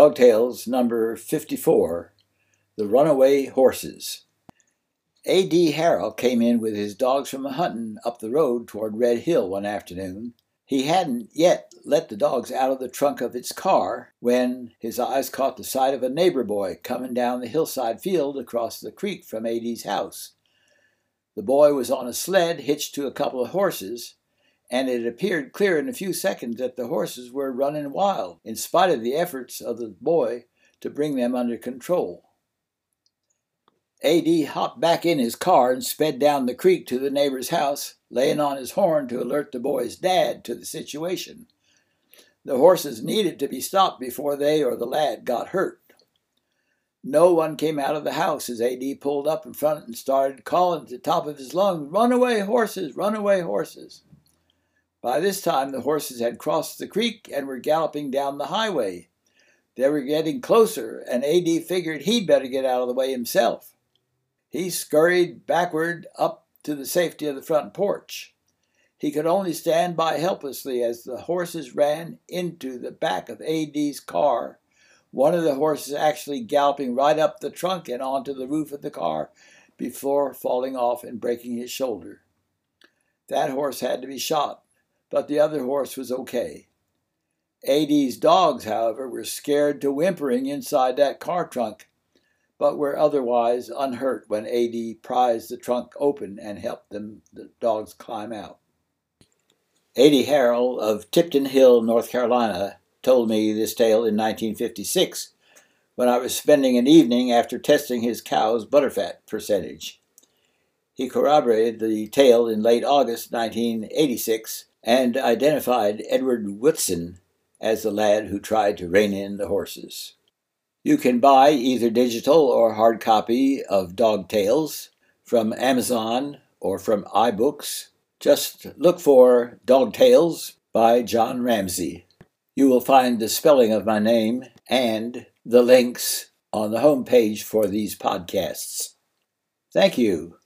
Dog Tales number 54, The Runaway Horses. A.D. Harrell came in with his dogs from hunting up the road toward Red Hill one afternoon. He hadn't yet let the dogs out of the trunk of its car when his eyes caught the sight of a neighbor boy coming down the hillside field across the creek from A.D.'s house. The boy was on a sled hitched to a couple of horses, and it appeared clear in a few seconds that the horses were running wild, in spite of the efforts of the boy to bring them under control. A.D. hopped back in his car and sped down the creek to the neighbor's house, laying on his horn to alert the boy's dad to the situation. The horses needed to be stopped before they or the lad got hurt. No one came out of the house as A.D. pulled up in front and started calling at the top of his lungs, "Runaway horses! Runaway horses!" By this time, the horses had crossed the creek and were galloping down the highway. They were getting closer, and A.D. figured he'd better get out of the way himself. He scurried backward up to the safety of the front porch. He could only stand by helplessly as the horses ran into the back of A.D.'s car, one of the horses actually galloping right up the trunk and onto the roof of the car before falling off and breaking his shoulder. That horse had to be shot, but the other horse was okay. A.D.'s dogs, however, were scared to whimpering inside that car trunk, but were otherwise unhurt when A.D. prized the trunk open and helped the dogs climb out. A.D. Harrell of Tipton Hill, North Carolina, told me this tale in 1956 when I was spending an evening after testing his cow's butterfat percentage. He corroborated the tale in late August 1986 and identified Edward Whitson as the lad who tried to rein in the horses. You can buy either digital or hard copy of Dog Tales from Amazon or from iBooks. Just look for Dog Tales by John Ramsey. You will find the spelling of my name and the links on the homepage for these podcasts. Thank you.